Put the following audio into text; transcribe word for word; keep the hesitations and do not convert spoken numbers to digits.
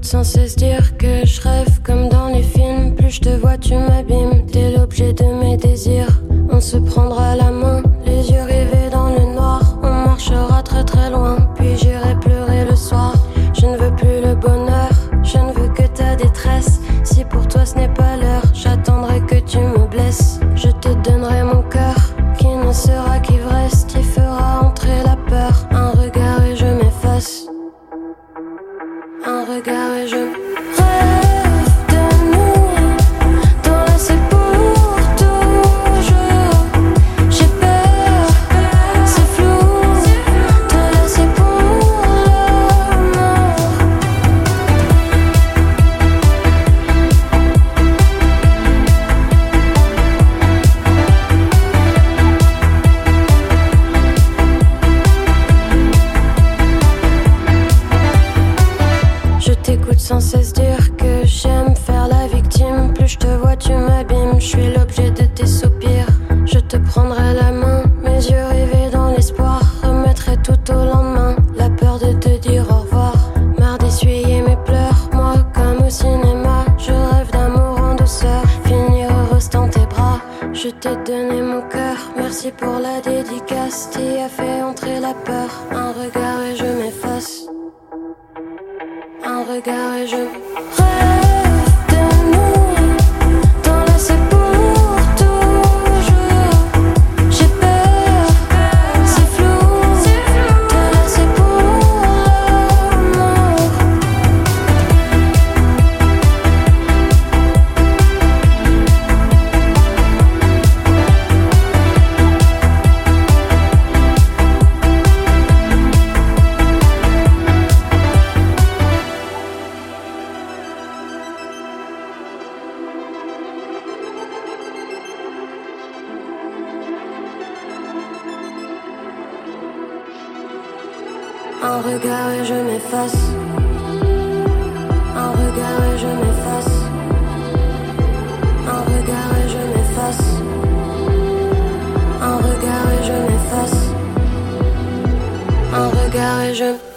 t'écoute sans cesse dire que je rêve comme dans les films. Plus je te vois tu m'abîmes, t'es l'objet de mes désirs. On se prendra la main, les yeux rivés dans le noir. On marchera très très loin, puis j'irai pleurer le soir. Je ne veux plus le bonheur, je ne veux que ta détresse. Si pour toi ce n'est pas l'heure, j'attendrai que tu me blesses. Je te donnerai mon cœur, qui ne sera qu'ivresse, qui fera entrer la peur. Un regard et je m'efface. Un regard et je rêve de nous, t'enlacer pour toujours. J'ai peur, c'est flou, te laisser pour la mort. Je t'écoute sans cesse dire que j'aime faire la victime. Plus je te vois tu m'abîmes, je suis l'objet de tes soupirs. Je te prendrai la main, mes yeux rivés dans l'espoir. Remettrai tout au lendemain, la peur de te dire au revoir. Marre d'essuyer mes pleurs, moi comme au cinéma. Je rêve d'amour en douceur, finir heureuse dans tes bras. Je t'ai donné mon cœur, merci pour la dédicace. T'y as fait entrer la peur, un regard et je m'efface. Un regard et je rêve de nous, t'enlacer pour toujours. J'ai peur, c'est flou, te laisser pour la mort. Un regard et je m'efface. Un regard et je m'efface. Un regard et je m'efface. Un regard et je m'efface. Un regard et je